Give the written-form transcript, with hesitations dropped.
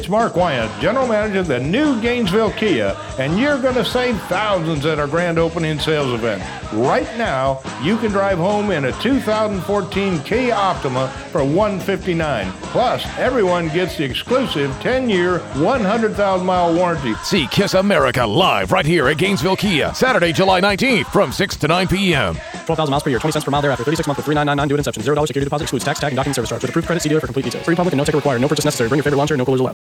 It's Mark Wyant, General Manager of the new Gainesville Kia, and you're going to save thousands at our grand opening sales event. Right now, you can drive home in a 2014 Kia Optima for $159. Plus, everyone gets the exclusive 10-year, 100,000-mile warranty. See Kiss America live right here at Gainesville Kia, Saturday, July 19th from 6 to 9 p.m. 12,000 miles per year, 20 cents per mile thereafter, 36 month with $3,999 due at inception. $0 security deposit excludes tax, tag, and docking service charge. With approved credit, see dealer for complete details. Free public and no ticket required. No purchase necessary. Bring your favorite lawn chair, no coolers allowed.